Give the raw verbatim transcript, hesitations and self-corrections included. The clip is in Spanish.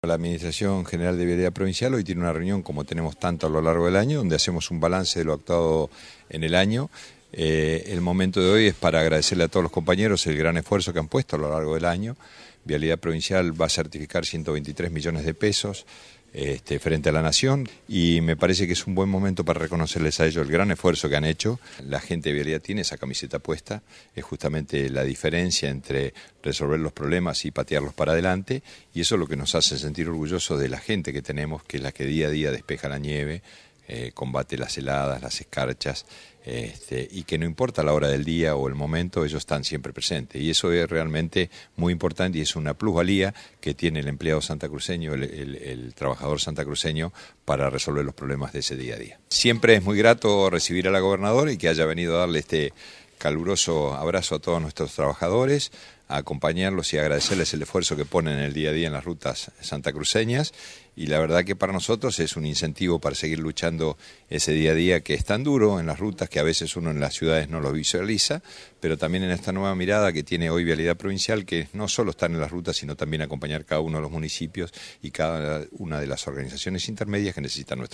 La Administración General de Vialidad Provincial hoy tiene una reunión, como tenemos tanto a lo largo del año, donde hacemos un balance de lo actuado en el año. Eh, el momento de hoy es para agradecerle a todos los compañeros el gran esfuerzo que han puesto a lo largo del año. Vialidad Provincial va a certificar ciento veintitrés millones de pesos este, frente a la Nación, y me parece que es un buen momento para reconocerles a ellos el gran esfuerzo que han hecho. La gente de Vialidad tiene esa camiseta puesta, es justamente la diferencia entre resolver los problemas y patearlos para adelante, y eso es lo que nos hace sentir orgullosos de la gente que tenemos, que es la que día a día despeja la nieve, Eh, combate las heladas, las escarchas, este, y que no importa la hora del día o el momento, ellos están siempre presentes. Y eso es realmente muy importante y es una plusvalía que tiene el empleado santacruceño, el, el, el trabajador santacruceño, para resolver los problemas de ese día a día. Siempre es muy grato recibir a la gobernadora y que haya venido a darle este caluroso abrazo a todos nuestros trabajadores, a acompañarlos y agradecerles el esfuerzo que ponen en el día a día en las rutas santacruceñas, y la verdad que para nosotros es un incentivo para seguir luchando ese día a día que es tan duro en las rutas, que a veces uno en las ciudades no lo visualiza, pero también en esta nueva mirada que tiene hoy Vialidad Provincial, que no solo estar en las rutas, sino también acompañar cada uno de los municipios y cada una de las organizaciones intermedias que necesitan nuestra